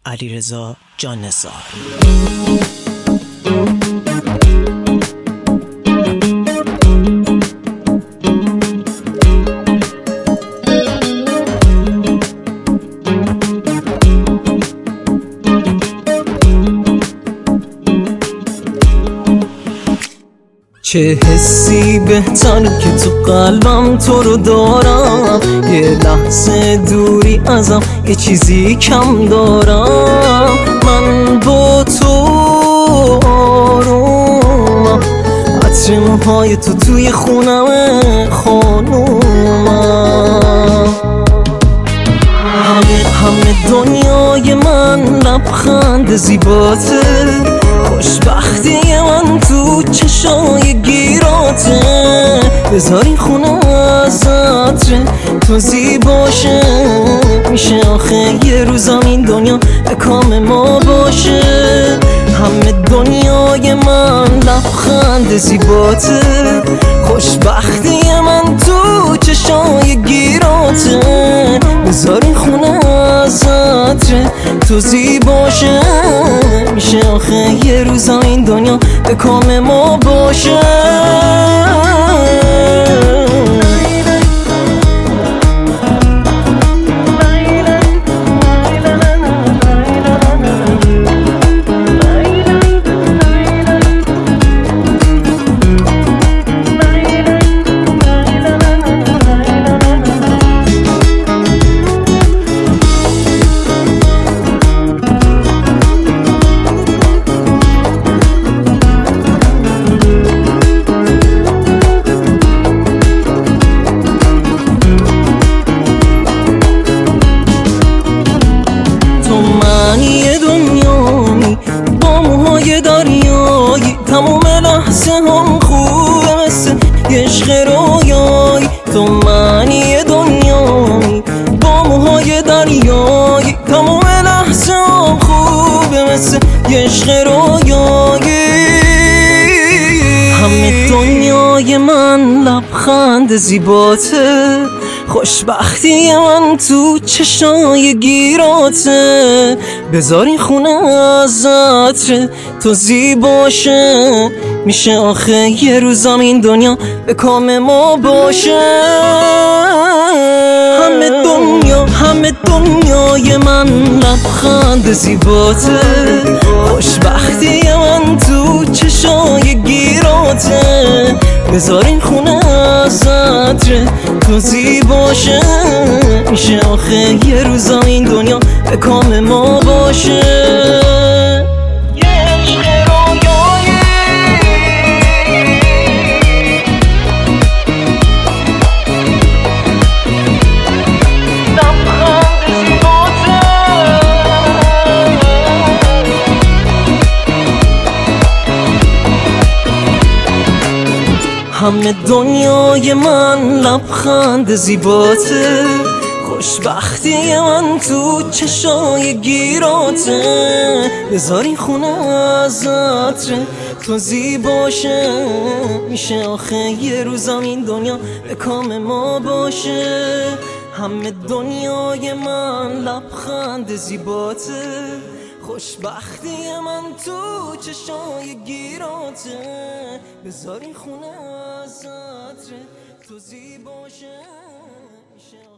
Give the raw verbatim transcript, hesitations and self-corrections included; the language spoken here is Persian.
علیرضا جان‌نثار. چه حسی بهتر که تو قلبم تو رو دارم، یه لحظه دوری ازم یه چیزی کم دارم. من با تو آرومم، عطر موهای تو توی خونم خانومم. همه همه دنیای من لبخند زیباته، خوشبختی من تو چشای گیراته. بذار این خونه از عطر تو زیباشه، میشه آخه یه روزم این دنیا به کام ما باشه. همه دنیای من لبخند زیباته، خوشبختی من تو چشای گیراته. بذار این خونه از عطر تو زیباشه، میشه آخه یه روزا این دنیا به کام ما باشه. تموم لحظه هم خوبه مثل یه عشق رویایی. تو معنی دنیایی با موهای دریایی، تموم لحظه هم خوبه مثل یه عشق رویایی. همه دنیای من لبخند زیباته، خوشبختی من تو چشای گیراته. بذار این خونه از عطر تو زیباشه، میشه آخه یه روزم این دنیا به کام ما باشه. همه دنیا همه دنیای من لبخند زیباته، خوشبختی من تو چشای گیراته. بذار این خونه از عطر تو زیباشه، میشه آخه یه روزا این دنیا به کام ما باشه. همه دنیای من لبخند زیباته، خوشبختی من تو چشای گیراته. بذار این خونه از عطر تو زیباشه، میشه آخه یه روزم این دنیا به کام ما باشه. همه دنیای من لبخند زیباته، خوشبختی من تو چشای گیراته. بذار این خونه از عطر تو زیباشه.